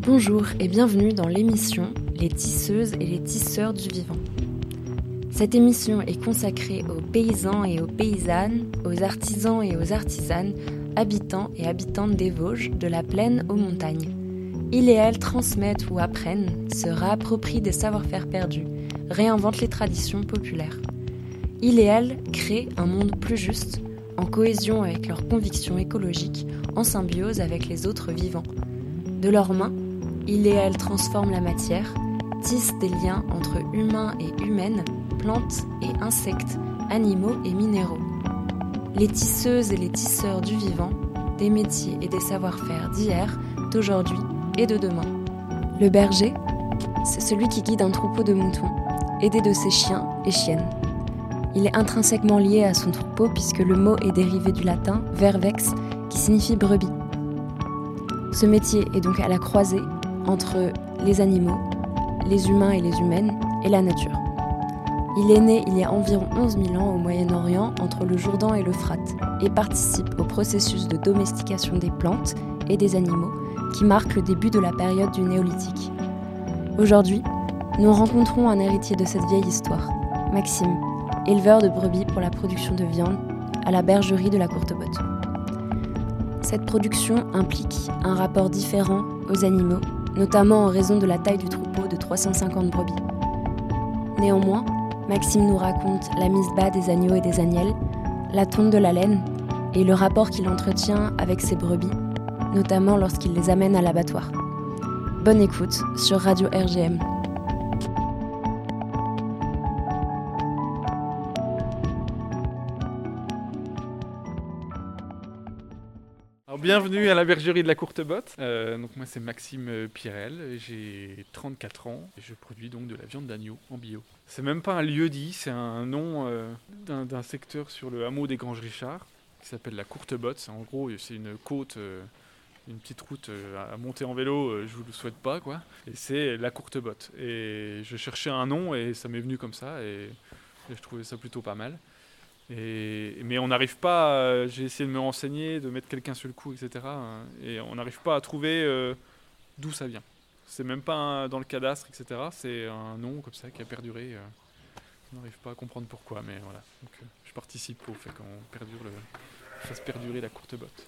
Bonjour et bienvenue dans l'émission Les tisseuses et les tisseurs du vivant. Cette émission est consacrée aux paysans et aux paysannes, aux artisans et aux artisanes, habitants et habitantes des Vosges, de la plaine aux montagnes. Ils et elles transmettent ou apprennent, se réapproprient des savoir-faire perdus, réinventent les traditions populaires. Ils et elles créent un monde plus juste, en cohésion avec leurs convictions écologiques, en symbiose avec les autres vivants. De leurs mains, ils et elles transforment la matière, tissent des liens entre humains et humaines, plantes et insectes, animaux et minéraux. Les tisseuses et les tisseurs du vivant, des métiers et des savoir-faire d'hier, d'aujourd'hui et de demain. Le berger, c'est celui qui guide un troupeau de moutons, aidé de ses chiens et chiennes. Il est intrinsèquement lié à son troupeau puisque le mot est dérivé du latin vervex, qui signifie brebis. Ce métier est donc à la croisée entre les animaux, les humains et les humaines, et la nature. Il est né il y a environ 11 000 ans au Moyen-Orient, entre le Jourdain et l'Euphrate, et participe au processus de domestication des plantes et des animaux qui marque le début de la période du néolithique. Aujourd'hui, nous rencontrons un héritier de cette vieille histoire, Maxime, éleveur de brebis pour la production de viande à la bergerie de la Courtebotte. Cette production implique un rapport différent aux animaux, notamment en raison de la taille du troupeau de 350 brebis. Néanmoins, Maxime nous raconte la mise bas des agneaux et des agnelles, la tonte de la laine et le rapport qu'il entretient avec ses brebis, notamment lorsqu'il les amène à l'abattoir. Bonne écoute sur Radio RGM. Alors, bienvenue à la bergerie de la Courtebotte. Donc moi c'est Maxime Pirel, j'ai 34 ans et je produis donc de la viande d'agneau en bio. C'est même pas un lieu-dit, c'est un nom d'un secteur sur le hameau des Granges-Richard qui s'appelle la Courtebotte. En gros c'est une côte, une petite route à monter en vélo, je vous le souhaite pas quoi. Et c'est la Courtebotte. Et je cherchais un nom et ça m'est venu comme ça et je trouvais ça plutôt pas mal. Mais on n'arrive pas, j'ai essayé de me renseigner, de mettre quelqu'un sur le coup, etc. Et on n'arrive pas à trouver d'où ça vient. C'est même pas dans le cadastre, etc. C'est un nom comme ça qui a perduré. On n'arrive pas à comprendre pourquoi, mais voilà. Donc, je participe au fait qu'on fasse perdurer la Courtebotte.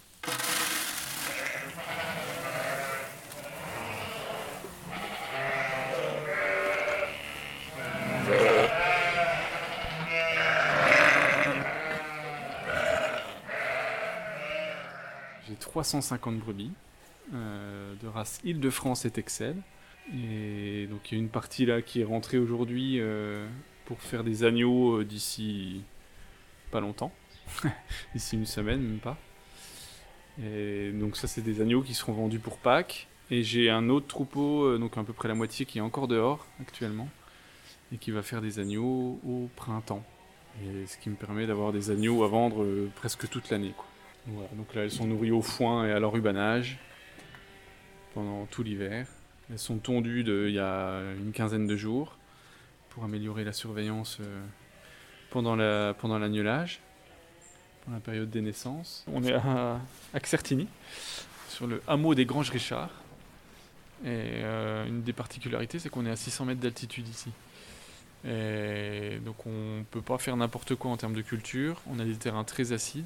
J'ai 350 brebis de race Île-de-France et Texel. Et donc il y a une partie là qui est rentrée aujourd'hui pour faire des agneaux d'ici pas longtemps, d'ici une semaine même pas. Et donc ça c'est des agneaux qui seront vendus pour Pâques. Et j'ai un autre troupeau, donc à peu près la moitié qui est encore dehors actuellement et qui va faire des agneaux au printemps. Et ce qui me permet d'avoir des agneaux à vendre presque toute l'année, quoi. Voilà, donc là elles sont nourries au foin et à l'enrubanage pendant tout l'hiver. Elles sont tondues il y a une quinzaine de jours pour améliorer la surveillance pendant l'agnelage, pendant la période des naissances. On est à Certigny, sur le hameau des Granges-Richard. Et une des particularités, c'est qu'on est à 600 mètres d'altitude ici. Et donc on ne peut pas faire n'importe quoi en termes de culture. On a des terrains très acides.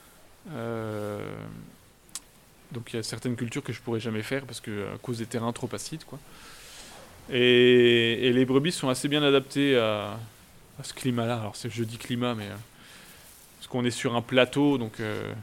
Donc il y a certaines cultures que je pourrais jamais faire parce que à cause des terrains trop acides, quoi. Et les brebis sont assez bien adaptées à ce climat-là. Alors je dis climat, mais parce qu'on est sur un plateau, donc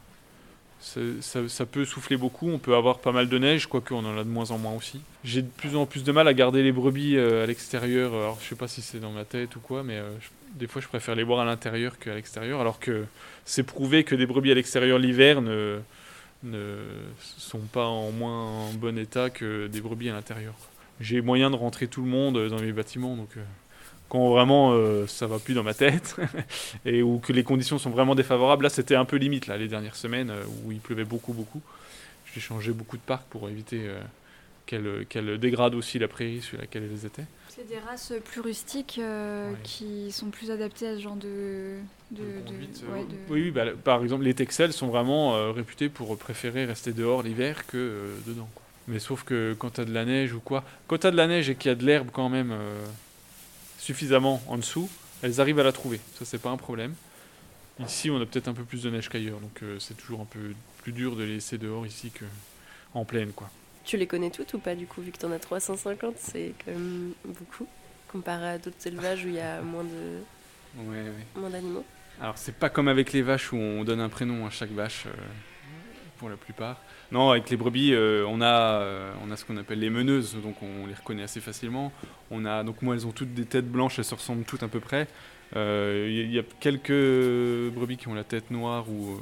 ça peut souffler beaucoup. On peut avoir pas mal de neige, quoique on en a de moins en moins aussi. J'ai de plus en plus de mal à garder les brebis à l'extérieur. Alors je sais pas si c'est dans ma tête ou quoi, mais des fois je préfère les voir à l'intérieur qu'à l'extérieur, alors que c'est prouvé que des brebis à l'extérieur l'hiver ne sont pas en moins bon état que des brebis à l'intérieur. J'ai moyen de rentrer tout le monde dans mes bâtiments, donc quand vraiment ça va plus dans ma tête et où que les conditions sont vraiment défavorables, là c'était un peu limite là, les dernières semaines où il pleuvait beaucoup. J'ai changé beaucoup de parcs pour éviter qu'elles dégradent aussi la prairie sur laquelle elles étaient. C'est des races plus rustiques qui sont plus adaptées à ce genre de Oui, par exemple les Texels sont vraiment réputés pour préférer rester dehors l'hiver que dedans, quoi. Mais sauf que quand tu as de la neige ou quoi, quand tu as de la neige et qu'il y a de l'herbe quand même suffisamment en dessous, elles arrivent à la trouver. Ça, c'est pas un problème. Ici, on a peut-être un peu plus de neige qu'ailleurs, donc c'est toujours un peu plus dur de les laisser dehors ici qu'en plaine, quoi. Tu les connais toutes ou pas, du coup, vu que tu en as 350, c'est quand même beaucoup, comparé à d'autres élevages où il y a moins d'animaux. Alors, c'est pas comme avec les vaches où on donne un prénom à chaque vache, pour la plupart. Non, avec les brebis, on a ce qu'on appelle les meneuses, donc on les reconnaît assez facilement. Donc moi, elles ont toutes des têtes blanches, elles se ressemblent toutes à peu près. Y a quelques brebis qui ont la tête noire ou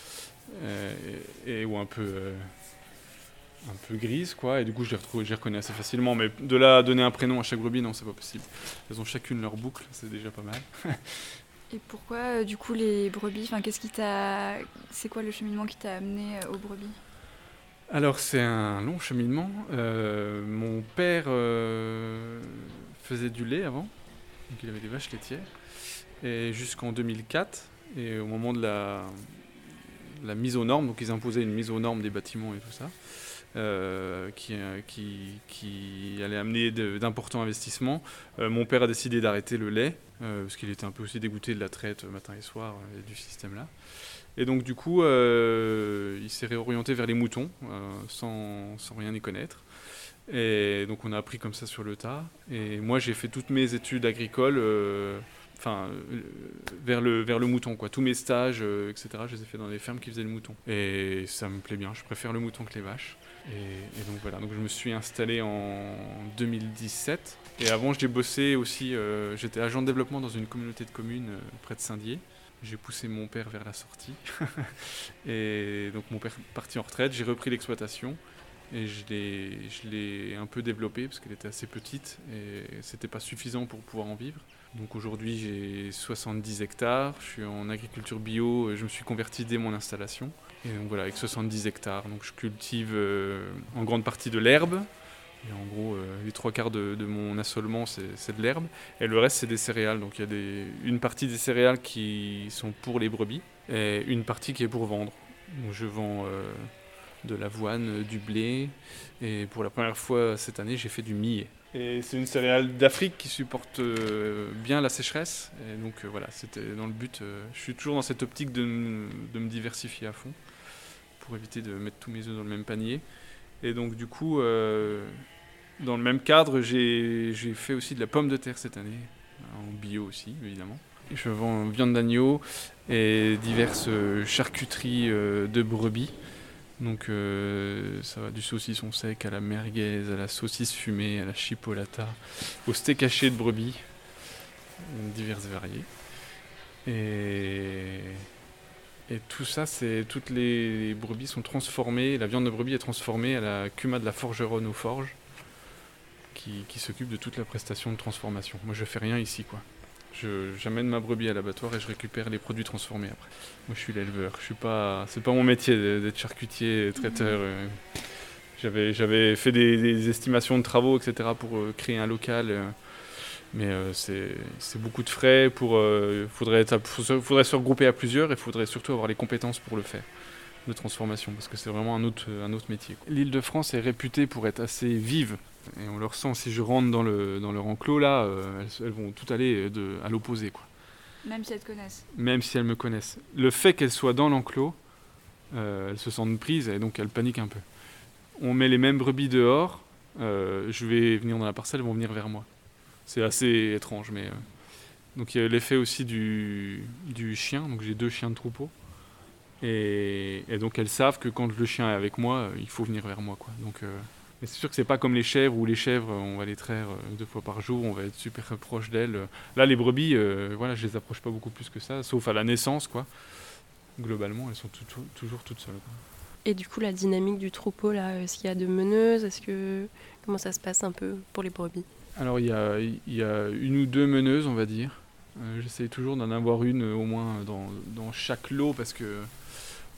un peu grise, quoi, et du coup je les reconnais assez facilement, mais de là à donner un prénom à chaque brebis, non, c'est pas possible. Elles ont chacune leur boucle, c'est déjà pas mal. Et pourquoi, du coup, les brebis, c'est quoi le cheminement qui t'a amené aux brebis? Alors c'est un long cheminement. Mon père faisait du lait avant, donc il avait des vaches laitières, et jusqu'en 2004, et au moment de la mise aux normes, donc ils imposaient une mise aux normes des bâtiments et tout ça, qui allait amener d'importants investissements. Mon père a décidé d'arrêter le lait, parce qu'il était un peu aussi dégoûté de la traite matin et soir et du système-là. Et donc du coup, il s'est réorienté vers les moutons, sans rien y connaître. Et donc on a appris comme ça sur le tas. Et moi j'ai fait toutes mes études agricoles vers le mouton, quoi. Tous mes stages, etc., je les ai fait dans des fermes qui faisaient le mouton. Et ça me plaît bien, je préfère le mouton que les vaches. Et donc voilà, donc je me suis installé en 2017. Et avant, j'ai bossé aussi, j'étais agent de développement dans une communauté de communes près de Saint-Dié. J'ai poussé mon père vers la sortie. Et donc mon père est parti en retraite, j'ai repris l'exploitation. Et je l'ai un peu développée parce qu'elle était assez petite et c'était pas suffisant pour pouvoir en vivre. Donc aujourd'hui j'ai 70 hectares, je suis en agriculture bio, je me suis converti dès mon installation. Et donc voilà, avec 70 hectares, donc je cultive en grande partie de l'herbe. Et en gros, les 3/4 de mon assolement, c'est de l'herbe. Et le reste, c'est des céréales. Donc il y a une partie des céréales qui sont pour les brebis et une partie qui est pour vendre. Donc je vends de l'avoine, du blé. Et pour la première fois cette année, j'ai fait du millet. Et c'est une céréale d'Afrique qui supporte bien la sécheresse. Et donc voilà, c'était dans le but. Je suis toujours dans cette optique de me diversifier à fond pour éviter de mettre tous mes œufs dans le même panier. Et donc du coup, dans le même cadre, j'ai fait aussi de la pomme de terre cette année, en bio aussi, évidemment. Je vends viande d'agneau et diverses charcuteries de brebis. Donc ça va du saucisson sec à la merguez, à la saucisse fumée, à la chipolata, au steak haché de brebis, diverses variées. Et tout ça, toutes les brebis sont transformées, la viande de brebis est transformée à la CUMA de la Forgeronne aux Forges, qui s'occupe de toute la prestation de transformation. Moi, je fais rien ici, quoi. J'amène ma brebis à l'abattoir et je récupère les produits transformés après. Moi, je suis l'éleveur. C'est pas mon métier d'être charcutier, traiteur. J'avais fait des estimations de travaux, etc., pour créer un local. Mais c'est beaucoup de frais. Faudrait se regrouper à plusieurs et il faudrait surtout avoir les compétences pour le faire, de transformation, parce que c'est vraiment un autre métier, quoi. L'Île-de-France est réputée pour être assez vive. Et on le ressent, si je rentre dans leur enclos, là, elles vont toutes aller à l'opposé, quoi. Même si elles te connaissent. Même si elles me connaissent. Le fait qu'elles soient dans l'enclos, elles se sentent prises et donc elles paniquent un peu. On met les mêmes brebis dehors, je vais venir dans la parcelle, elles vont venir vers moi. C'est assez étrange, mais... Donc il y a l'effet aussi du chien, donc j'ai 2 chiens de troupeau. Et donc elles savent que quand le chien est avec moi, il faut venir vers moi, quoi. Donc... Mais c'est sûr que c'est pas comme les chèvres, où les chèvres, on va les traire 2 fois par jour, on va être super proche d'elles. Là, les brebis, voilà, je les approche pas beaucoup plus que ça, sauf à la naissance, quoi. Globalement, elles sont toujours toutes seules, quoi. Et du coup, la dynamique du troupeau, là, est-ce qu'il y a de meneuses? Comment ça se passe un peu pour les brebis? Alors, il y a 1 ou 2 meneuses, on va dire. J'essaye toujours d'en avoir une au moins dans chaque lot, parce que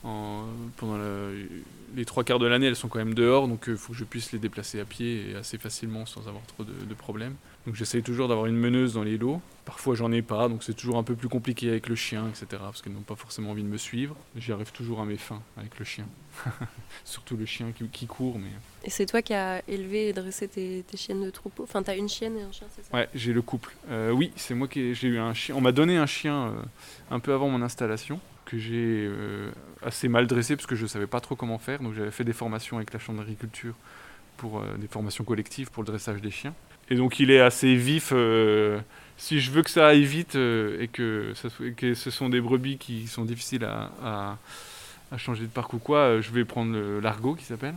Pendant les 3 quarts de l'année, elles sont quand même dehors, donc il faut que je puisse les déplacer à pied et assez facilement sans avoir trop de problèmes. Donc j'essaye toujours d'avoir une meneuse dans les lots. Parfois j'en ai pas, donc c'est toujours un peu plus compliqué avec le chien, etc. Parce qu'elles n'ont pas forcément envie de me suivre. J'y arrive toujours à mes fins avec le chien. Surtout le chien qui court. Mais... Et c'est toi qui as élevé et dressé tes chiennes de troupeau? Enfin, t'as une chienne et un chien, c'est ça? Ouais, j'ai le couple. Oui, c'est moi j'ai eu un chien. On m'a donné un chien un peu avant mon installation, que j'ai assez mal dressé parce que je savais pas trop comment faire. Donc j'avais fait des formations avec la Chambre d'agriculture, pour des formations collectives pour le dressage des chiens. Et donc il est assez vif. Si je veux que ça aille vite et que ce sont des brebis qui sont difficiles à changer de parc ou quoi, je vais prendre l'Argo qui s'appelle.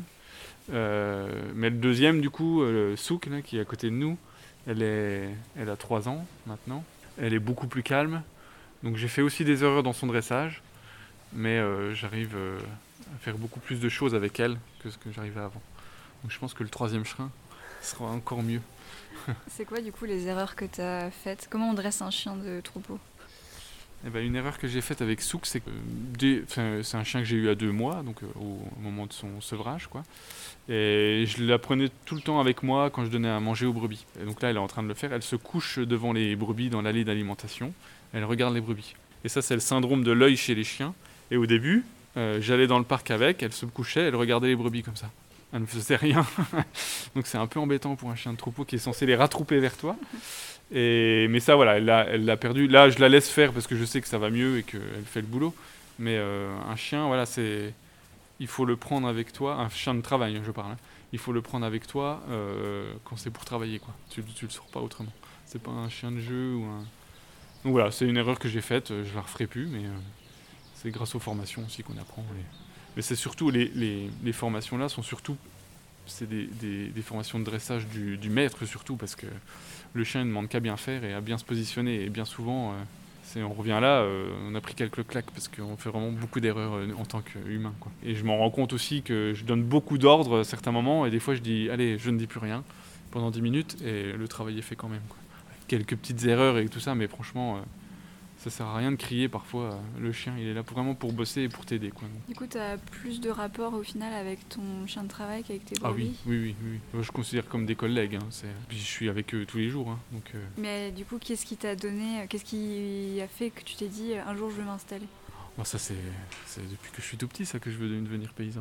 Mais le deuxième, du coup, Souk, là, qui est à côté de nous, elle a 3 ans maintenant. Elle est beaucoup plus calme. Donc j'ai fait aussi des erreurs dans son dressage. Mais j'arrive à faire beaucoup plus de choses avec elle que ce que j'arrivais avant. Donc je pense que le 3e chien sera encore mieux. C'est quoi du coup les erreurs que tu as faites? Comment on dresse un chien de troupeau? Une erreur que j'ai faite avec Souk, c'est que c'est un chien que j'ai eu à 2 mois, donc au moment de son sevrage, quoi. Et je la prenais tout le temps avec moi quand je donnais à manger aux brebis. Et donc là, elle est en train de le faire. Elle se couche devant les brebis dans l'allée d'alimentation. Elle regarde les brebis. Et ça, c'est le syndrome de l'œil chez les chiens. Et au début, j'allais dans le parc avec, elle se couchait, elle regardait les brebis comme ça. Elle ne faisait rien. Donc c'est un peu embêtant pour un chien de troupeau qui est censé les rattrouper vers toi. Mais ça, voilà, elle l'a perdu. Là, je la laisse faire parce que je sais que ça va mieux et qu'elle fait le boulot. Mais un chien, voilà, il faut le prendre avec toi. Un chien de travail, je parle. Hein. Il faut le prendre avec toi quand c'est pour travailler, quoi. Tu le sors pas autrement. C'est pas un chien de jeu ou un... Donc voilà, c'est une erreur que j'ai faite. Je la referai plus, mais c'est grâce aux formations aussi qu'on apprend. Mais c'est surtout, les formations là sont surtout... C'est des formations de dressage du maître surtout, parce que le chien ne demande qu'à bien faire et à bien se positionner. Et bien souvent, on revient là, on a pris quelques claques parce qu'on fait vraiment beaucoup d'erreurs en tant qu'humain, quoi. Et je m'en rends compte aussi que je donne beaucoup d'ordres à certains moments et des fois je dis allez, je ne dis plus rien pendant 10 minutes et le travail est fait quand même, quoi. Quelques petites erreurs et tout ça, mais franchement... ça sert à rien de crier parfois. Le chien, il est là vraiment pour bosser et pour t'aider, quoi. Du coup, tu as plus de rapport au final avec ton chien de travail qu'avec tes brebis? Ah oui. Moi, je considère comme des collègues. Hein. Puis je suis avec eux tous les jours. Hein. Donc, Mais du coup, qu'est-ce qui t'a donné, qu'est-ce qui a fait que tu t'es dit un jour je vais m'installer? Ça, c'est depuis que je suis tout petit ça que je veux devenir paysan.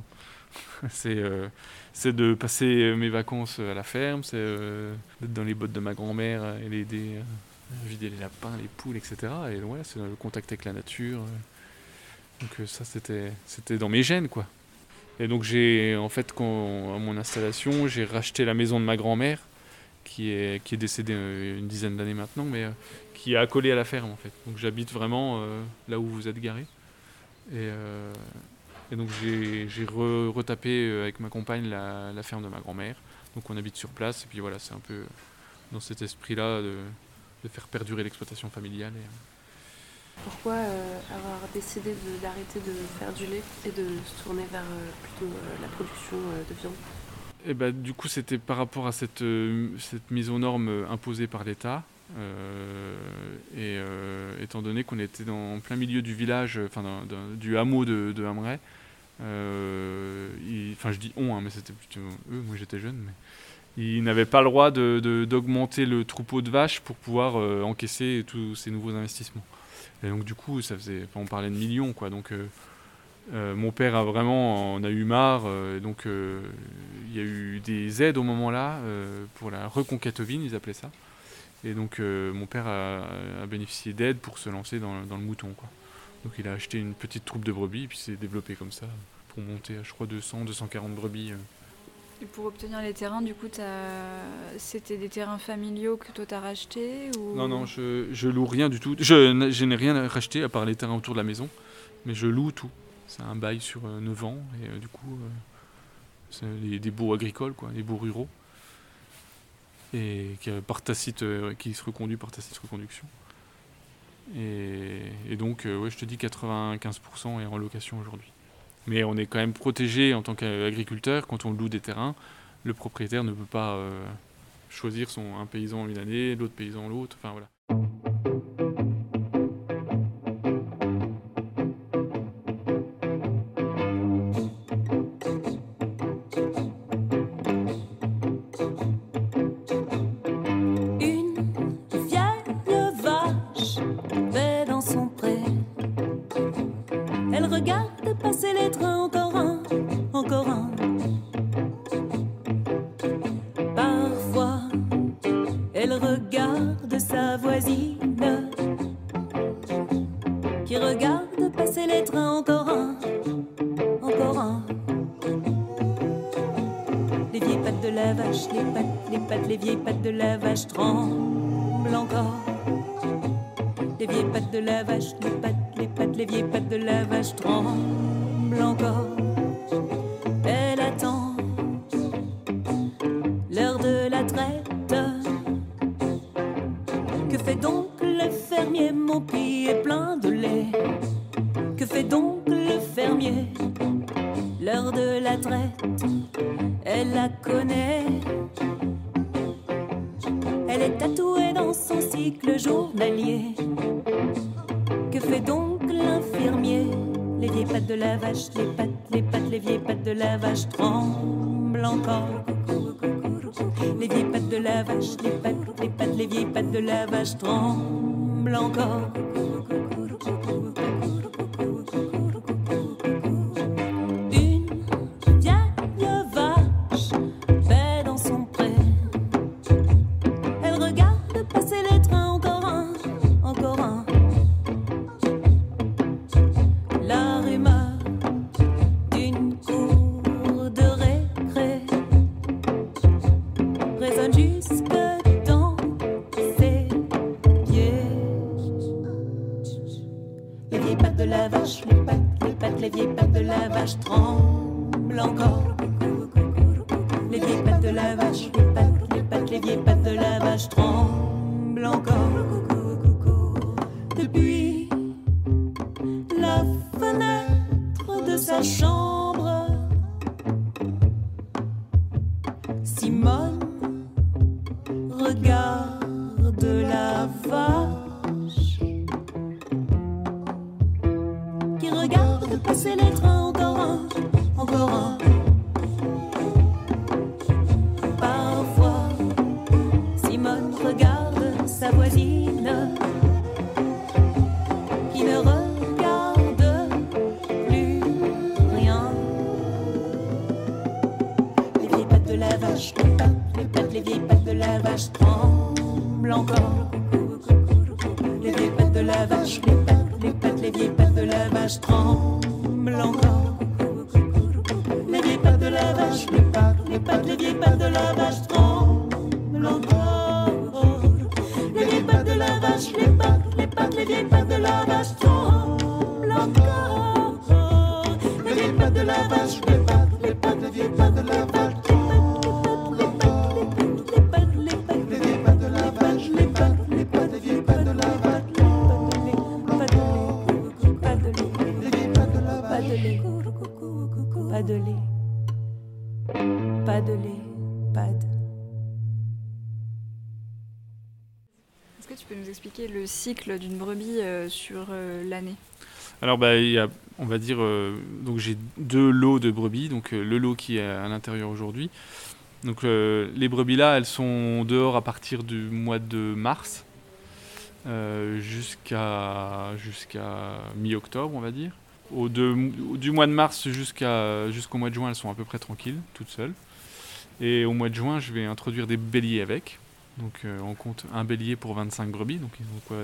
C'est de passer mes vacances à la ferme, c'est d'être dans les bottes de ma grand-mère et l'aider vider les lapins, les poules, etc. Et ouais, c'est le contact avec la nature. Donc ça, c'était dans mes gènes, quoi. Et donc j'ai, en fait, à mon installation, j'ai racheté la maison de ma grand-mère, qui est décédée une dizaine d'années maintenant, mais qui est accolée à la ferme, en fait. Donc j'habite vraiment là où vous êtes garé. Et donc j'ai retapé avec ma compagne la ferme de ma grand-mère. Donc on habite sur place, et puis voilà, c'est un peu dans cet esprit-là de faire perdurer l'exploitation familiale. Pourquoi avoir décidé d'arrêter de faire du lait et de se tourner vers plutôt la production de viande? Du coup, c'était par rapport à cette mise aux normes imposée par l'État. Étant donné qu'on était en plein milieu du village, du hameau de Hamray, je dis on, hein, mais c'était plutôt eux, moi j'étais jeune, mais ils n'avaient pas le droit d'augmenter le troupeau de vaches pour pouvoir encaisser tous ces nouveaux investissements. Et donc du coup, on parlait de millions, quoi. Donc mon père en a eu marre. Donc il y a eu des aides au moment-là pour la reconquête ovine, ils appelaient ça. Et donc mon père a bénéficié d'aides pour se lancer dans le mouton, quoi. Donc il a acheté une petite troupe de brebis et puis s'est développé comme ça pour monter à, je crois, 240 brebis. Et pour obtenir les terrains, du coup, c'était des terrains familiaux que toi t'as rachetés ou... Non, je loue rien du tout. Je n'ai rien à racheter à part les terrains autour de la maison, mais je loue tout. C'est un bail sur 9 ans et du coup, c'est des baux agricoles, quoi, des baux ruraux, et qui se reconduit par tacite reconduction. Et donc, je te dis 95% est en location aujourd'hui. Mais on est quand même protégé en tant qu'agriculteur. Quand on loue des terrains, le propriétaire ne peut pas choisir un paysan une année, l'autre paysan l'autre. Enfin voilà. Elle regarde passer les trains, encore un, encore un. Parfois, elle regarde sa voisine qui regarde passer les trains, encore un, encore un. Les vieilles pattes de la vache, les vieilles pattes de la vache tremblent encore. Les vieilles pattes de la vache, les vieilles pattes de la vache tremblent encore. Elle attend l'heure de la traite. Que fait donc le fermier? Mon pied est plein de lait. Que fait donc le fermier? L'heure de la traite, elle la connaît. Elle est tatouée dans son cycle journalier. Que fait donc l'infirmier? Les vieilles pattes de la vache, les vieilles pattes de la vache tremblent encore. Les vieilles pattes de la vache, les vieilles pattes de la vache tremblent encore. Une vieille vache paie dans son pré. Elle regarde passer les trains, encore un, encore un. La rumeur d'une cour de récré résonne jusque dans ses pieds. Les vieilles pattes de la vache, les vieilles pattes de la vache tremblent encore. Les vieilles pattes de la vache, les vieilles pattes de la vache tremblent encore. Depuis la fenêtre de sa chambre, Simone regarde la vache qui regarde passer les trains, encore un, encore un. Parfois, Simone regarde sa voisine qui ne regarde plus rien. Les vieilles pattes de la vache, les vieilles pattes de la vache tremblent encore. Les vieilles pattes de la vache, les vieilles pattes de la vache tremblent encore. Les vieilles pattes de la vache, les vieilles pattes de la vache tremblent encore. Les vieilles pattes de la vache, les vieilles pattes de la vache tremblent encore. Les vieilles pattes de la vache, les vieilles pattes de la vache tremblent encore. Les vieilles pattes de la vache, les vieilles pattes de la vache tremblent encore. Les vieilles pattes de la vache, pas de lait, pas de lait, pas de. Est-ce que tu peux nous expliquer le cycle d'une brebis sur l'année? Alors, il y a, on va dire, donc j'ai 2 lots de brebis, donc le lot qui est à l'intérieur aujourd'hui. Donc les brebis là, elles sont dehors à partir du mois de mars jusqu'à mi-octobre, on va dire. Du mois de mars jusqu'au mois de juin, elles sont à peu près tranquilles, toutes seules. Et au mois de juin, je vais introduire des béliers avec. Donc on compte un bélier pour 25 brebis. Donc ils ont quoi.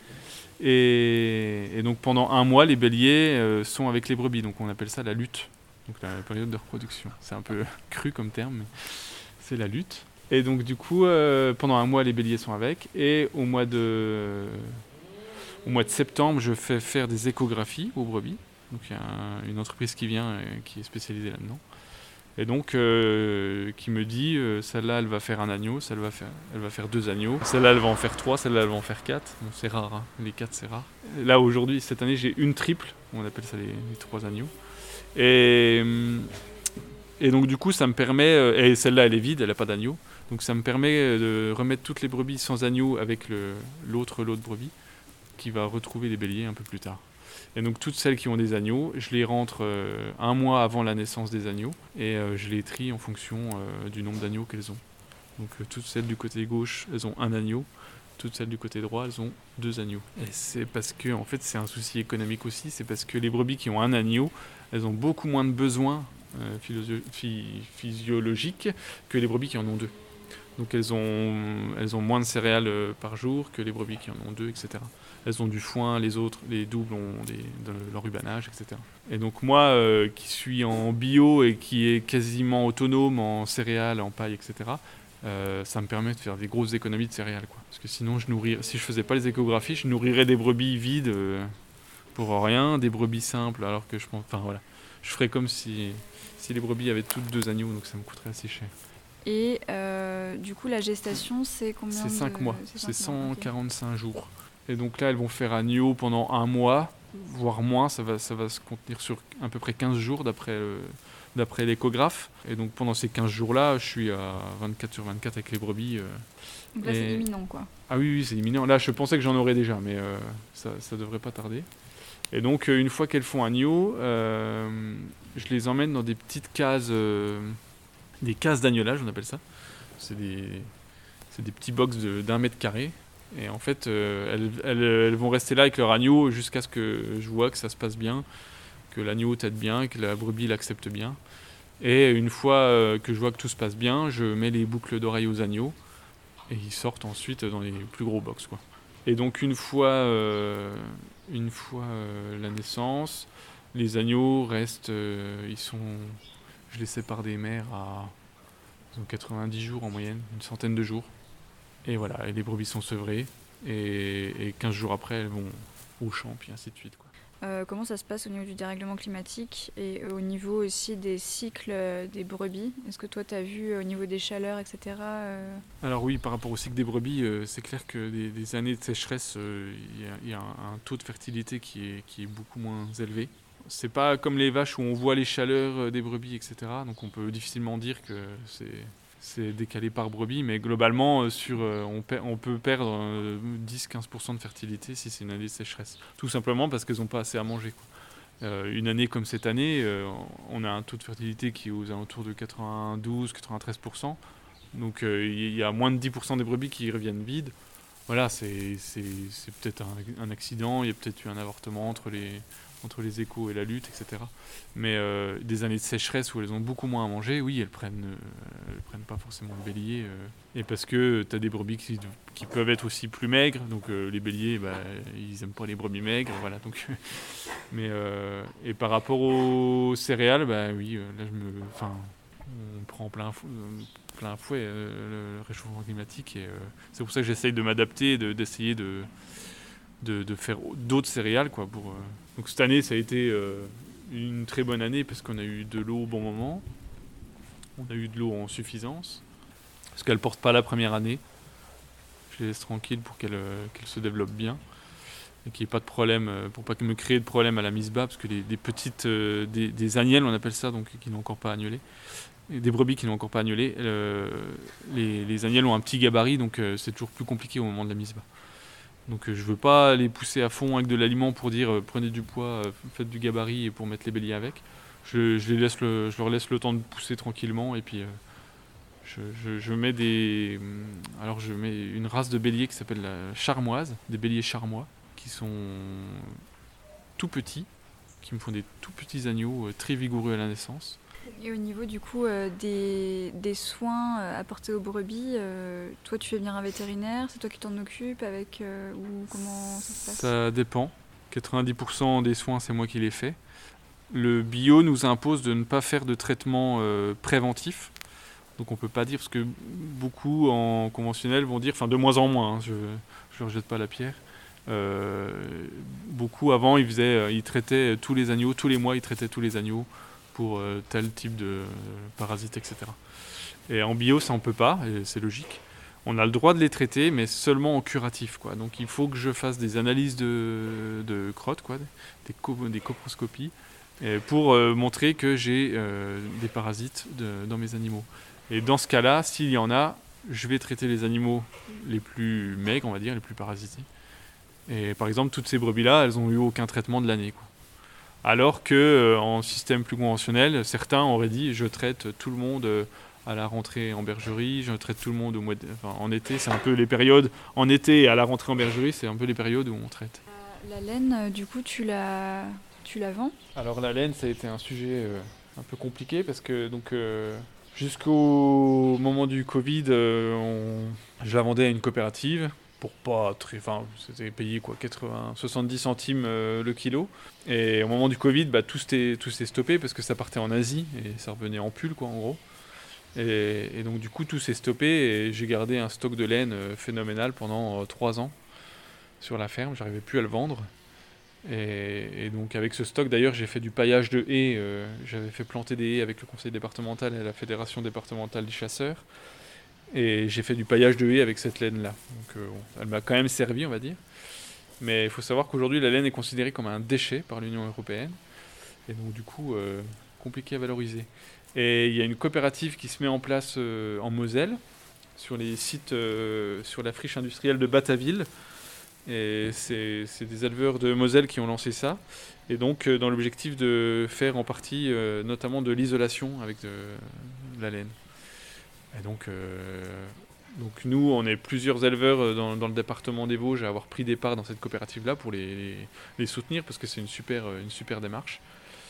Et donc pendant un mois, les béliers sont avec les brebis. Donc on appelle ça la lutte. Donc la période de reproduction. C'est un peu cru comme terme, mais c'est la lutte. Et donc du coup, pendant un mois, les béliers sont avec. Et au mois de septembre, je fais faire des échographies aux brebis. Donc il y a une entreprise qui vient qui est spécialisée là-dedans. Et donc qui me dit celle-là elle va faire un agneau, elle va faire 2 agneaux, celle-là elle va en faire 3, celle-là elle va en faire 4. Bon, c'est rare, hein. Les 4 c'est rare. Là aujourd'hui, cette année j'ai une triple, on appelle ça les 3 agneaux. Et donc du coup ça me permet, et celle-là elle est vide, elle n'a pas d'agneau, donc ça me permet de remettre toutes les brebis sans agneau avec l'autre lot de brebis qui va retrouver les béliers un peu plus tard. Et donc toutes celles qui ont des agneaux, je les rentre un mois avant la naissance des agneaux et je les trie en fonction du nombre d'agneaux qu'elles ont. Donc toutes celles du côté gauche, elles ont un agneau, toutes celles du côté droit, elles ont 2 agneaux. Et c'est parce que, en fait, c'est un souci économique aussi, c'est parce que les brebis qui ont un agneau, elles ont beaucoup moins de besoins physiologiques que les brebis qui en ont 2. Donc elles ont moins de céréales par jour que les brebis qui en ont 2, etc. Elles ont du foin, les autres, les doubles ont de l'enrubanage, etc. Et donc moi, qui suis en bio et qui est quasiment autonome en céréales, en paille, etc., ça me permet de faire des grosses économies de céréales, quoi. Parce que sinon, si je faisais pas les échographies, je nourrirais des brebis vides pour rien, des brebis simples, alors que je pense... Enfin voilà, je ferais comme si les brebis avaient toutes 2 agneaux, donc ça me coûterait assez cher. Et du coup, la gestation, c'est combien? C'est 5 mois, c'est 145 jours. Et donc là, elles vont faire agneau pendant 1 mois, voire moins, ça va se contenir sur à peu près 15 jours d'après l'échographe. Et donc pendant ces 15 jours-là, je suis à 24 sur 24 avec les brebis. Donc là, c'est imminent, quoi. Ah oui, c'est imminent. Là, je pensais que j'en aurais déjà, mais ça devrait pas tarder. Et donc, une fois qu'elles font agneau, je les emmène dans des petites cases, des cases d'agnolage, on appelle ça. C'est des petits box d'1 mètre carré. Et en fait, elles vont rester là avec leur agneau jusqu'à ce que je vois que ça se passe bien, que l'agneau tète bien, que la brebis l'accepte bien. Et une fois que je vois que tout se passe bien, je mets les boucles d'oreilles aux agneaux et ils sortent ensuite dans les plus gros box, quoi. Et donc une fois la naissance, les agneaux restent, je les sépare des mères à 90 jours en moyenne, une centaine de jours. Et voilà, et les brebis sont sevrées, et 15 jours après, elles vont au champ, puis ainsi de suite, quoi. Comment ça se passe au niveau du dérèglement climatique et au niveau aussi des cycles des brebis? Est-ce que toi, tu as vu au niveau des chaleurs, etc. Alors oui, par rapport au cycle des brebis, c'est clair que des années de sécheresse, il y a un taux de fertilité qui est beaucoup moins élevé. C'est pas comme les vaches où on voit les chaleurs des brebis, etc. Donc on peut difficilement dire que c'est décalé par brebis, mais globalement, on peut perdre 10-15% de fertilité si c'est une année de sécheresse. Tout simplement parce qu'elles n'ont pas assez à manger, quoi. Une année comme cette année, on a un taux de fertilité qui est aux alentours de 92-93%. Donc il y a moins de 10% des brebis qui reviennent vides. Voilà, c'est peut-être un accident, il y a peut-être eu un avortement entre les échos et la lutte, etc. Mais des années de sécheresse où elles ont beaucoup moins à manger, oui, elles prennent pas forcément le bélier. Et parce que tu as des brebis qui peuvent être aussi plus maigres, donc les béliers, ils n'aiment pas les brebis maigres, voilà. Donc, et par rapport aux céréales, oui, là on prend plein fouet le réchauffement climatique, et c'est pour ça que j'essaye de m'adapter, d'essayer de faire d'autres céréales, quoi. Donc cette année, ça a été une très bonne année parce qu'on a eu de l'eau au bon moment, on a eu de l'eau en suffisance, parce qu'elle ne porte pas la première année. Je les laisse tranquilles pour qu'elle se développe bien et qu'il n'y ait pas de problème, pour pas me créer de problème à la mise bas, parce que des petites, des agnelles, on appelle ça, donc qui n'ont encore pas agnolé, et des brebis qui n'ont encore pas agnolé, les agnelles ont un petit gabarit, donc c'est toujours plus compliqué au moment de la mise bas. Donc je veux pas les pousser à fond avec de l'aliment pour dire prenez du poids, faites du gabarit et pour mettre les béliers avec. Je leur laisse le temps de pousser tranquillement, et puis je mets une race de béliers qui s'appelle la charmoise, des béliers charmois, qui sont tout petits, qui me font des tout petits agneaux très vigoureux à la naissance. Et au niveau du coup des soins apportés aux brebis, toi tu fais venir un vétérinaire, c'est toi qui t'en occupes ou comment ça se passe? Ça dépend. 90% des soins, c'est moi qui les fais. Le bio nous impose de ne pas faire de traitement préventif. Donc on peut pas dire, parce que beaucoup en conventionnel vont dire, enfin de moins en moins, hein, je leur jette pas la pierre. Beaucoup avant ils traitaient tous les agneaux, tous les mois ils traitaient tous les agneaux pour tel type de parasites, etc. Et en bio, ça on peut pas, et c'est logique. On a le droit de les traiter, mais seulement en curatif, quoi. Donc il faut que je fasse des analyses de crottes, quoi, des coproscopies, pour montrer que j'ai des parasites dans mes animaux. Et dans ce cas-là, s'il y en a, je vais traiter les animaux les plus maigres, on va dire, les plus parasités. Et par exemple, toutes ces brebis-là, elles n'ont eu aucun traitement de l'année, quoi. Alors qu'en système plus conventionnel, certains auraient dit je traite tout le monde à la rentrée en bergerie. Je traite tout le monde en été. C'est un peu les périodes. En été et à la rentrée en bergerie, c'est un peu les périodes où on traite. La laine, du coup, tu la vends ? Alors la laine, ça a été un sujet un peu compliqué parce que jusqu'au moment du Covid, je la vendais à une coopérative pour pas très... Enfin, c'était payé 70 centimes le kilo. Et au moment du Covid, tout s'est stoppé parce que ça partait en Asie et ça revenait en pull, en gros. Et donc du coup, tout s'est stoppé et j'ai gardé un stock de laine phénoménal pendant 3 ans sur la ferme. J'arrivais plus à le vendre. Et donc avec ce stock, d'ailleurs, j'ai fait du paillage de haies. J'avais fait planter des haies avec le conseil départemental et la fédération départementale des chasseurs. Et j'ai fait du paillage de haies avec cette laine-là. Donc elle m'a quand même servi, on va dire. Mais il faut savoir qu'aujourd'hui, la laine est considérée comme un déchet par l'Union européenne. Et donc du coup, compliqué à valoriser. Et il y a une coopérative qui se met en place en Moselle, sur les sites, sur la friche industrielle de Batavill. Et c'est des éleveurs de Moselle qui ont lancé ça. Et donc, dans l'objectif de faire en partie, notamment de l'isolation avec de la laine. Et donc nous, on est plusieurs éleveurs dans le département des Vosges à avoir pris des parts dans cette coopérative-là pour les soutenir, parce que c'est une super démarche.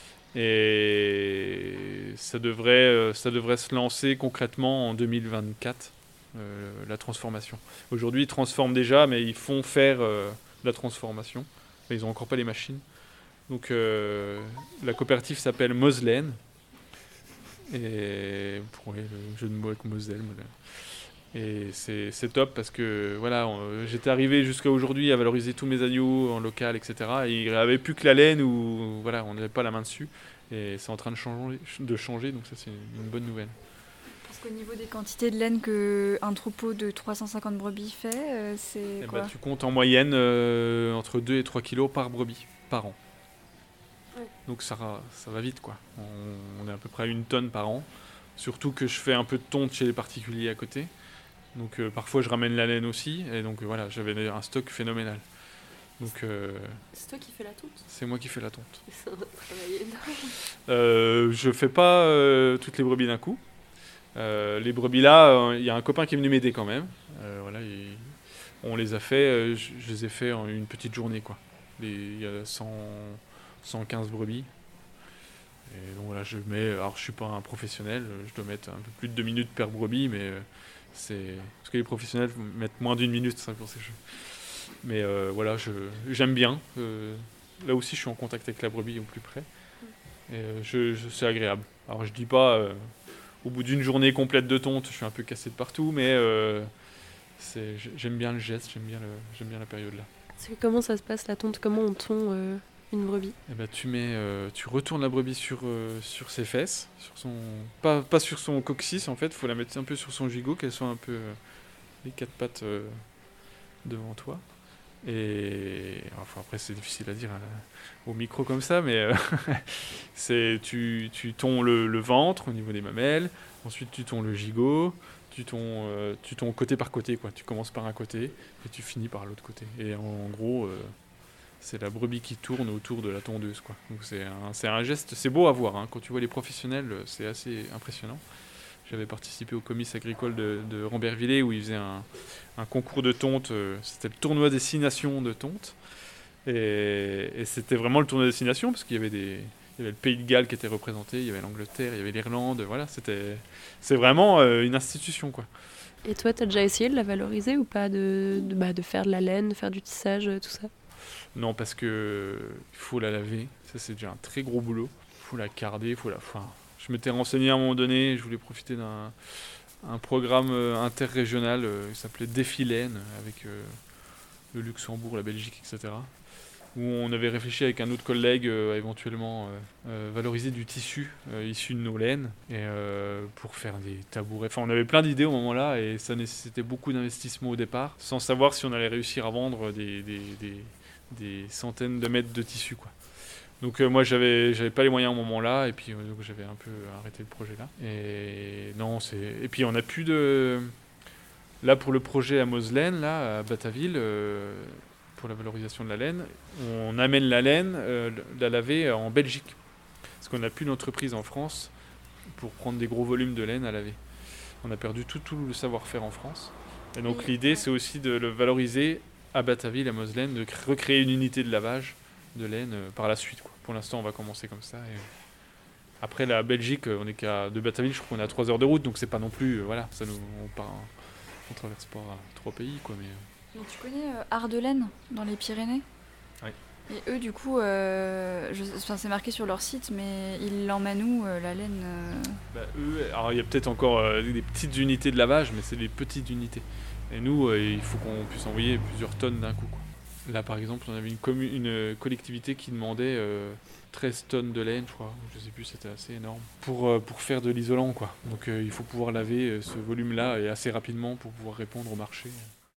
Et ça devrait se lancer concrètement en 2024. La transformation. Aujourd'hui, ils transforment déjà, mais ils font faire la transformation. Mais ils n'ont encore pas les machines. Donc, la coopérative s'appelle Moselaine. Et pour le jeu de mots avec Moselle. Et c'est top parce que voilà, j'étais arrivé jusqu'à aujourd'hui à valoriser tous mes agneaux en local, etc. Et il n'y avait plus que la laine où voilà, on n'avait pas la main dessus. Et c'est en train de changer, donc ça, c'est une bonne nouvelle. Au niveau des quantités de laine qu'un troupeau de 350 brebis fait, c'est quoi ? Tu comptes en moyenne entre 2 et 3 kilos par brebis, par an. Ouais. Donc ça va vite, quoi. On est à peu près à 1 tonne par an. Surtout que je fais un peu de tonte chez les particuliers à côté. Donc parfois je ramène la laine aussi. Et donc voilà, j'avais un stock phénoménal. Donc, c'est toi qui fais la tonte ? C'est moi qui fais la tonte. C'est un travail énorme. Je fais pas toutes les brebis d'un coup. Les brebis là, il y a un copain qui est venu m'aider quand même. Voilà, on les a fait, je les ai fait en une petite journée, quoi. Il y a 115 brebis. Et donc voilà, alors je suis pas un professionnel, je dois mettre un peu plus de 2 minutes per brebis, mais parce que les professionnels mettent moins d'1 minute, ça, pour ces jeux. Mais voilà, j'aime bien. Là aussi, je suis en contact avec la brebis au plus près. Et c'est agréable. Alors je dis pas... au bout d'une journée complète de tonte, je suis un peu cassé de partout, mais j'aime bien le geste, j'aime bien la période là. Comment ça se passe la tonte ? Comment on tond une brebis ? Tu retournes la brebis sur ses fesses, pas sur son coccyx en fait, il faut la mettre un peu sur son gigot, qu'elle soit un peu les 4 pattes devant toi. Et enfin, après c'est difficile à dire au micro comme ça, mais tu tonds le ventre au niveau des mamelles, ensuite tu tonds le gigot, tu tonds côté par côté, quoi. Tu commences par un côté et tu finis par l'autre côté. Et en gros, c'est la brebis qui tourne autour de la tondeuse, quoi. Donc c'est un geste, c'est beau à voir, hein. Quand tu vois les professionnels, c'est assez impressionnant. J'avais participé au comice agricole de Rambervillers où ils faisaient un concours de tonte. C'était le tournoi des 6 nations de tonte. Et c'était vraiment le tournoi des 6 nations parce qu'il y avait le Pays de Galles qui était représenté, il y avait l'Angleterre, il y avait l'Irlande. Voilà, c'est vraiment une institution, quoi. Et toi, tu as déjà essayé de la valoriser ou pas, de faire de la laine, de faire du tissage, tout ça ? Non, parce que il faut la laver. Ça, c'est déjà un très gros boulot. Il faut la carder, je m'étais renseigné à un moment donné, je voulais profiter d'un programme interrégional qui s'appelait Défi Laine avec le Luxembourg, la Belgique, etc. Où on avait réfléchi avec un autre collègue à éventuellement valoriser du tissu issu de nos laines et pour faire des tabourets. Enfin, on avait plein d'idées au moment-là et ça nécessitait beaucoup d'investissement au départ, sans savoir si on allait réussir à vendre des centaines de mètres de tissu, quoi. Donc moi j'avais pas les moyens au moment-là et puis donc j'avais un peu arrêté le projet là. Et puis on a plus de là pour le projet à Moselaine là à Batavill pour la valorisation de la laine, on amène la laine la laver en Belgique parce qu'on n'a plus d'entreprise en France pour prendre des gros volumes de laine à laver. On a perdu tout le savoir-faire en France. Et donc l'idée, c'est aussi de le valoriser à Batavill, à Moselaine, de recréer une unité de lavage de laine par la suite, quoi. Pour l'instant, on va commencer comme ça. Et... Après, la Belgique, on est qu'à de Batavill, je crois qu'on est à 3 heures de route, donc c'est pas non plus... voilà, on traverse pas 3 pays, quoi. Mais... Et tu connais Ardelaine, dans les Pyrénées ? Oui. Et eux, du coup, c'est marqué sur leur site, mais ils l'emmènent où, la laine Eux, alors il y a peut-être encore des petites unités de lavage, mais c'est des petites unités. Et nous, il faut qu'on puisse envoyer plusieurs tonnes d'un coup, quoi. Là, par exemple, on avait une collectivité qui demandait 13 tonnes de laine, je crois. Je sais plus, c'était assez énorme. Pour faire de l'isolant, quoi. Donc il faut pouvoir laver ce volume-là et assez rapidement pour pouvoir répondre au marché.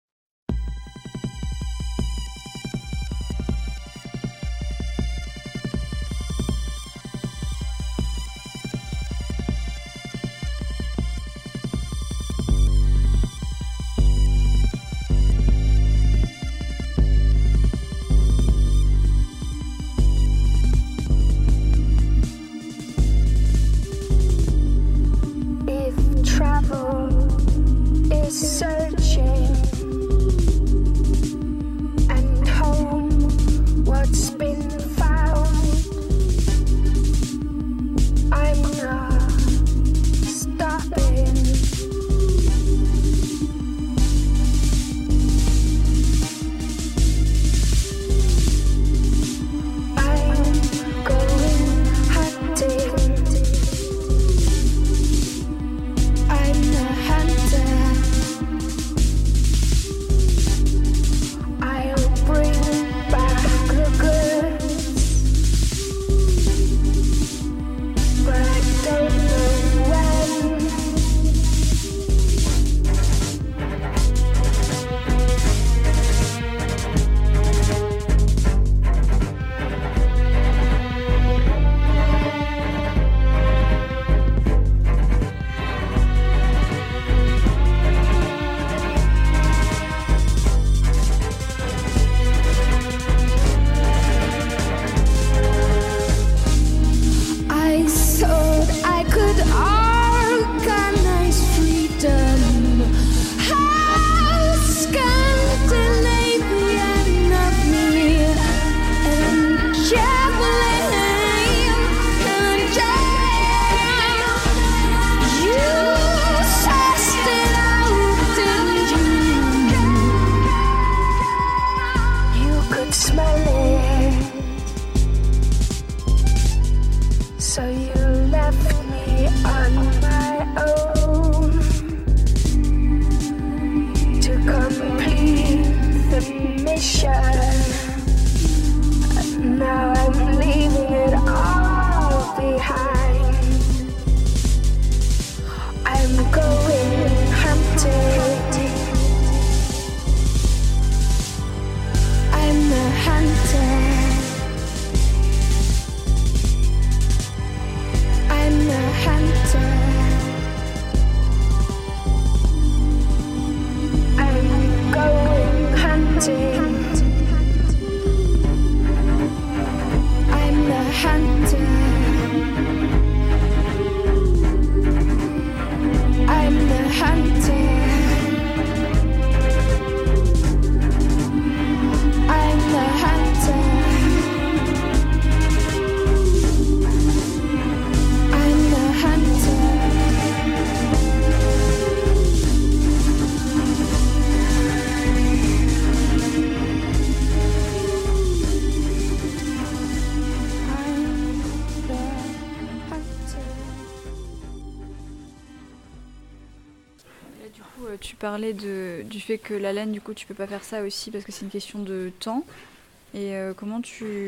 Tu parlais du fait que la laine, du coup, tu peux pas faire ça aussi parce que c'est une question de temps. Et comment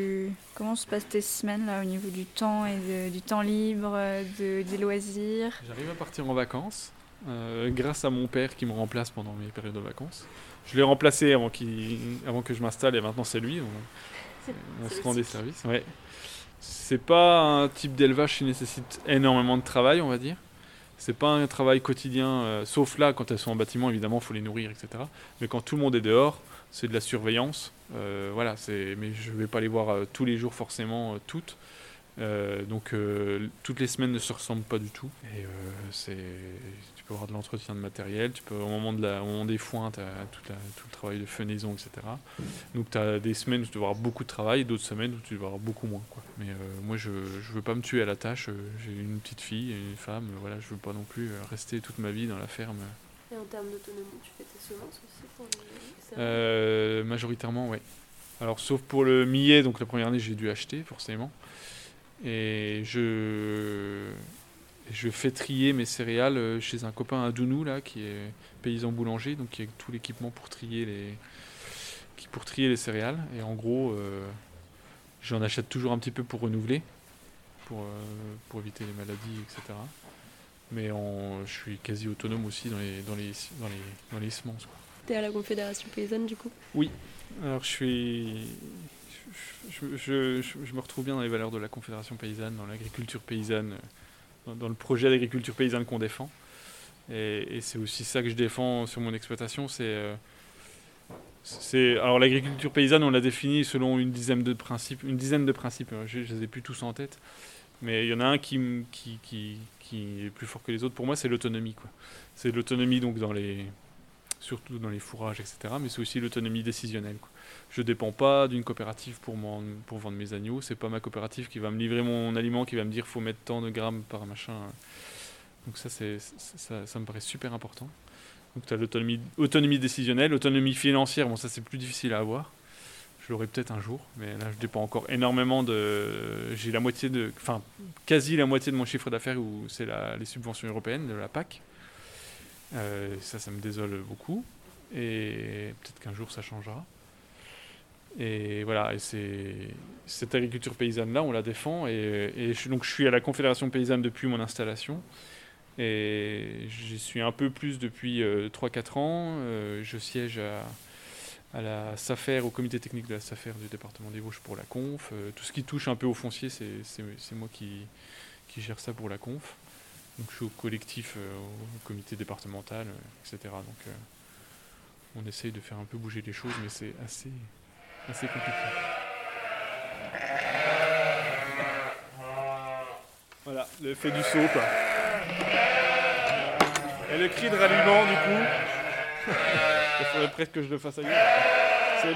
se passent tes semaines là au niveau du temps et du temps libre, des loisirs? J'arrive à partir en vacances grâce à mon père qui me remplace pendant mes périodes de vacances. Je l'ai remplacé avant que je m'installe et maintenant c'est lui. On se rend des services. Ouais. C'est pas un type d'élevage qui nécessite énormément de travail, on va dire. C'est pas un travail quotidien, sauf là, quand elles sont en bâtiment, évidemment, il faut les nourrir, etc. Mais quand tout le monde est dehors, c'est de la surveillance. Voilà, mais je vais pas les voir tous les jours forcément toutes. Donc toutes les semaines ne se ressemblent pas du tout. Et tu peux avoir de l'entretien de matériel, au moment des foins, tu as tout le travail de fenaison, etc. Donc tu as des semaines où tu dois avoir beaucoup de travail, et d'autres semaines où tu dois avoir beaucoup moins, quoi. Mais moi, je veux pas me tuer à la tâche. J'ai une petite fille et une femme. Voilà, je veux pas non plus rester toute ma vie dans la ferme. Et en termes d'autonomie, tu fais tes semences aussi pour les céréales ? Majoritairement, oui. Alors, sauf pour le millet, donc la première année, j'ai dû acheter, forcément. Et je fais trier mes céréales chez un copain à Dounou, là, qui est paysan boulanger, donc qui a tout l'équipement pour trier les céréales. Et en gros, j'en achète toujours un petit peu pour renouveler, pour éviter les maladies, etc. Mais je suis quasi autonome aussi dans les semences, quoi. T'es à la Confédération Paysanne, du coup ? Oui. Alors, je me retrouve bien dans les valeurs de la Confédération Paysanne, dans l'agriculture paysanne, dans le projet d'agriculture paysanne qu'on défend. Et c'est aussi ça que je défends sur mon exploitation. Alors, l'agriculture paysanne, on l'a définie selon une dizaine de principes. Je ne les ai plus tous en tête. Mais il y en a un qui est plus fort que les autres. Pour moi, c'est l'autonomie, quoi. C'est l'autonomie donc surtout dans les fourrages, etc. Mais c'est aussi l'autonomie décisionnelle, quoi. Je ne dépends pas d'une coopérative pour vendre mes agneaux. C'est pas ma coopérative qui va me livrer mon aliment, qui va me dire faut mettre tant de grammes par machin. Donc ça me paraît super important. Donc tu as l'autonomie décisionnelle, autonomie financière. Bon, ça c'est plus difficile à avoir. Je l'aurai peut-être un jour, mais là je dépends encore énormément j'ai quasi la moitié de mon chiffre d'affaires où c'est les subventions européennes de la PAC. Ça me désole beaucoup. Et peut-être qu'un jour ça changera. Et voilà, et cette agriculture paysanne-là, on la défend. Donc je suis à la Confédération Paysanne depuis mon installation. Et j'y suis un peu plus depuis 3-4 ans. Je siège à la SAFER, au comité technique de la SAFER du département des Vosges pour la conf. Tout ce qui touche un peu au foncier, c'est moi qui gère ça pour la conf. Donc je suis au collectif, au comité départemental, etc. Donc on essaye de faire un peu bouger les choses, mais c'est assez compliqué. Voilà, l'effet du saut, quoi. Et le cri de ralliement, du coup, il faudrait presque que je le fasse ailleurs. C'est...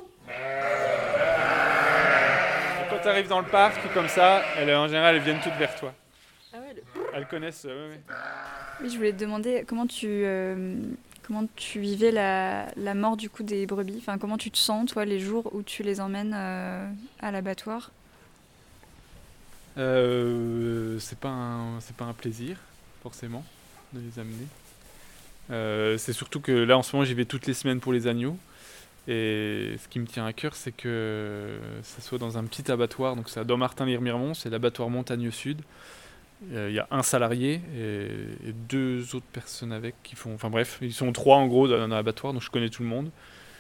Et quand tu arrives dans le parc, comme ça, en général, elles viennent toutes vers toi. Ah ouais, Elles connaissent... Oui, je voulais te demander comment tu vivais la mort du coup des brebis. Enfin, comment tu te sens, toi, les jours où tu les emmènes à l'abattoir ? C'est pas un plaisir, forcément, de les amener. C'est surtout que là, en ce moment, j'y vais toutes les semaines pour les agneaux. Et ce qui me tient à cœur, c'est que ça soit dans un petit abattoir. Donc, c'est à Dommartin-lire-Miremont, c'est l'abattoir Montagne Sud. Il y a un salarié et 2 autres personnes avec qui font... Enfin bref, ils sont 3 en gros dans l'abattoir, donc je connais tout le monde.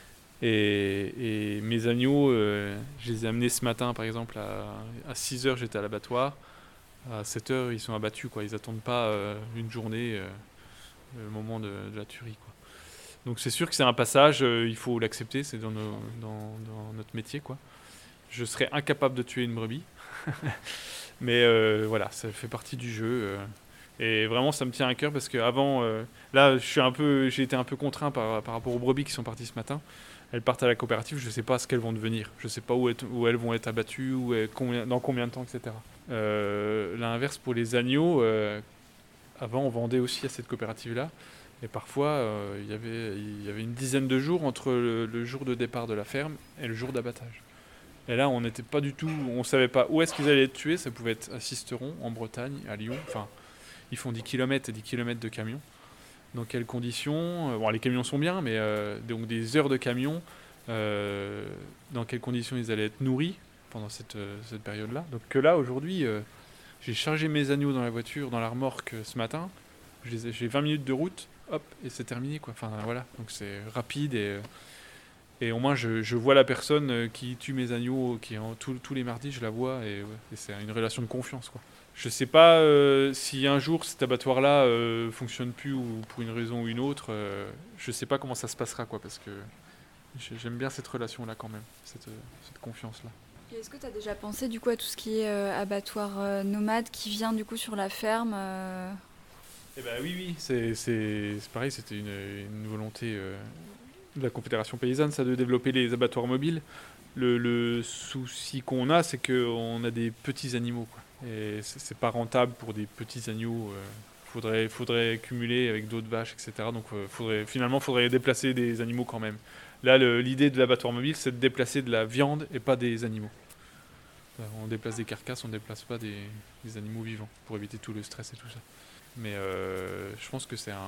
Et mes agneaux, je les ai amenés ce matin, par exemple, à 6h, j'étais à l'abattoir. À 7h, ils sont abattus, quoi. Ils n'attendent pas une journée, le moment de la tuerie, quoi. Donc c'est sûr que c'est un passage, il faut l'accepter, c'est dans notre métier, quoi. Je serais incapable de tuer une brebis. Mais voilà, ça fait partie du jeu. Et vraiment, ça me tient à cœur parce qu'avant, là, j'ai été un peu contraint par rapport aux brebis qui sont parties ce matin. Elles partent à la coopérative, je ne sais pas ce qu'elles vont devenir. Je ne sais pas où elles vont être abattues, dans combien de temps, etc. L'inverse pour les agneaux, avant, on vendait aussi à cette coopérative-là. Et parfois, il y avait une dizaine de jours entre le jour de départ de la ferme et le jour d'abattage. Et là, on n'était pas du tout, on savait pas où est-ce qu'ils allaient être tués. Ça pouvait être à Sisteron, en Bretagne, à Lyon. Enfin, ils font 10 km et 10 km de camion. Dans quelles conditions ? Bon, les camions sont bien, mais donc des heures de camion. Dans quelles conditions ils allaient être nourris pendant cette période-là. Donc que là, aujourd'hui, j'ai chargé mes agneaux dans la voiture, dans la remorque ce matin. J'ai 20 minutes de route, hop, et c'est terminé, quoi. Enfin, voilà, donc c'est rapide et au moins je vois la personne qui tue mes agneaux, tous les mardis, je la vois et c'est une relation de confiance, quoi. Je sais pas si un jour cet abattoir-là fonctionne plus ou pour une raison ou une autre, je sais pas comment ça se passera, quoi, parce que j'aime bien cette relation-là quand même, cette confiance-là. Et est-ce que tu as déjà pensé du coup à tout ce qui est abattoir nomade qui vient du coup sur la ferme Eh ben oui, c'est pareil, c'était une volonté de la Confédération paysanne, ça, de développer les abattoirs mobiles. Le souci qu'on a, c'est qu'on a des petits animaux, quoi. Et c'est pas rentable pour des petits agneaux. Faudrait cumuler avec d'autres vaches, etc. Donc faudrait déplacer des animaux quand même. Là, l'idée de l'abattoir mobile, c'est de déplacer de la viande et pas des animaux. On déplace des carcasses, on ne déplace pas des animaux vivants pour éviter tout le stress et tout ça. Mais je pense que c'est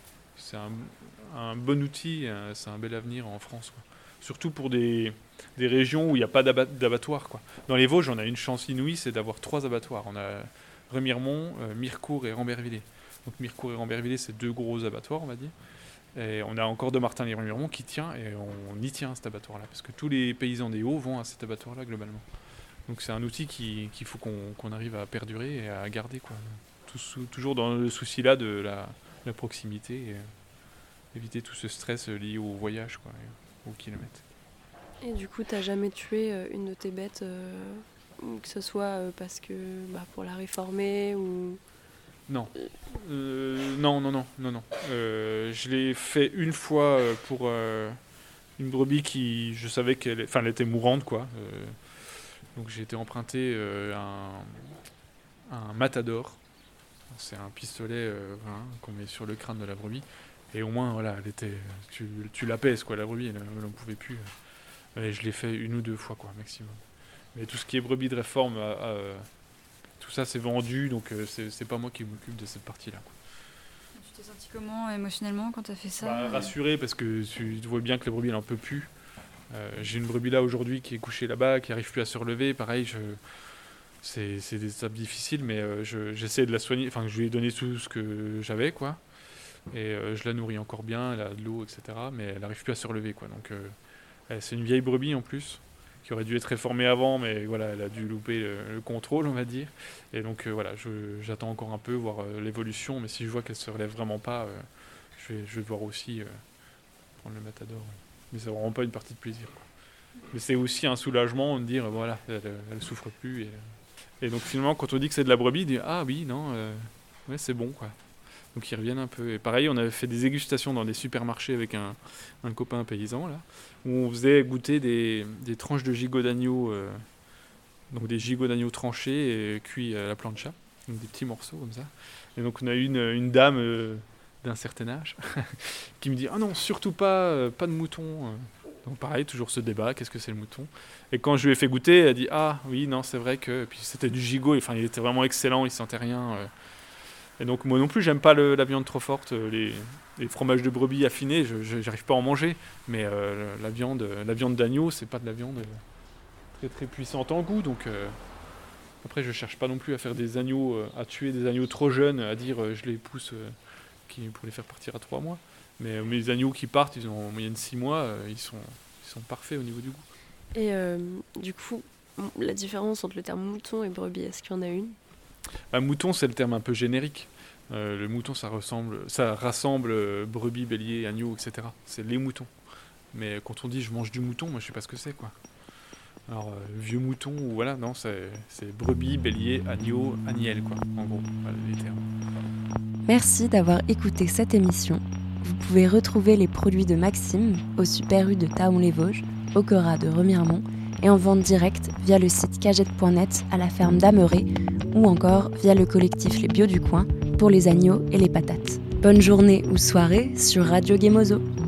un bon outil, c'est un bel avenir en France, quoi. Surtout pour des régions où il n'y a pas d'abattoir, quoi. Dans les Vosges, on a une chance inouïe, c'est d'avoir 3 abattoirs. On a Remiremont, Mirecourt et Rambervillers. Donc Mirecourt et Rambervillers, c'est 2 gros abattoirs, on va dire. Et on a encore de Martin-les-Remiremont qui tient, et on y tient cet abattoir-là, parce que tous les paysans des Hauts vont à cet abattoir-là globalement. Donc c'est un outil qu'il faut qu'on arrive à perdurer et à garder, quoi. Toujours dans le souci là de la proximité, et éviter tout ce stress lié au voyage, quoi, au kilomètre. Et du coup, t'as jamais tué une de tes bêtes, que ce soit parce que pour la réformer ou... Non. Non. Je l'ai fait une fois pour une brebis qui, je savais qu'elle était mourante, quoi. Donc j'ai été emprunté un matador. C'est un pistolet qu'on met sur le crâne de la brebis. Et au moins, voilà, elle était, tu la pèses, quoi, la brebis, elle n'en pouvait plus. Et je l'ai fait 1 ou 2 fois, quoi, maximum. Mais tout ce qui est brebis de réforme, tout ça c'est vendu, donc c'est pas moi qui m'occupe de cette partie-là, quoi. Tu t'es senti comment émotionnellement quand tu as fait ça Rassuré, parce que tu vois bien que la brebis elle en peut plus. J'ai une brebis là aujourd'hui qui est couchée là-bas, qui n'arrive plus à se relever. Pareil, c'est des étapes difficiles, mais j'essaie de la soigner. Enfin, je lui ai donné tout ce que j'avais, quoi. Et je la nourris encore bien, elle a de l'eau, etc. Mais elle n'arrive plus à se relever, quoi. Donc c'est une vieille brebis en plus, qui aurait dû être réformée avant, mais voilà, elle a dû louper le contrôle, on va dire. Et donc voilà, j'attends encore un peu, voir l'évolution, mais si je vois qu'elle se relève vraiment pas, je vais devoir aussi prendre le matador. Mais c'est vraiment pas une partie de plaisir, quoi. Mais c'est aussi un soulagement de dire, voilà, elle souffre plus. Et donc finalement, quand on dit que c'est de la brebis, on dit, ah oui, non, ouais, c'est bon, quoi. Donc ils reviennent un peu. Et pareil, on avait fait des dégustations dans des supermarchés avec un copain paysan, là, où on faisait goûter des tranches de gigot d'agneau, donc des gigots d'agneau tranchés et cuits à la plancha, donc des petits morceaux comme ça. Et donc on a eu une dame d'un certain âge qui me dit, ah non, surtout pas de mouton. Donc pareil, toujours ce débat, qu'est-ce que c'est le mouton? Et quand je lui ai fait goûter, elle a dit, ah oui, non, c'est vrai que... Et puis c'était du gigot, enfin il était vraiment excellent, il sentait rien. Et donc moi non plus, j'aime pas la viande trop forte, les fromages de brebis affinés, j'arrive pas à en manger. Mais la viande d'agneau, c'est pas de la viande très très puissante en goût. Donc après, je cherche pas non plus à faire des agneaux, à tuer des agneaux trop jeunes, à dire je les pousse pour les faire partir à 3 mois. Mais mes agneaux qui partent, ils ont en moyenne 6 mois, ils sont parfaits au niveau du goût. Et du coup, la différence entre le terme mouton et brebis, est-ce qu'il y en a une? Mouton, c'est le terme un peu générique. Le mouton, ça rassemble brebis, bélier, agneau, etc. C'est les moutons. Mais quand on dit je mange du mouton, moi je sais pas ce que c'est, quoi. Alors vieux mouton, ou voilà, non, c'est brebis, bélier, agneau, agnelle, quoi. En gros, voilà les termes. Merci d'avoir écouté cette émission. Vous pouvez retrouver les produits de Maxime au Super U de Thaon-les-Vosges, au Cora de Remiremont et en vente directe via le site cagette.net à la ferme d'Amerey ou encore via le collectif Les Bio du Coin pour les agneaux et les patates. Bonne journée ou soirée sur Radio Guémozo.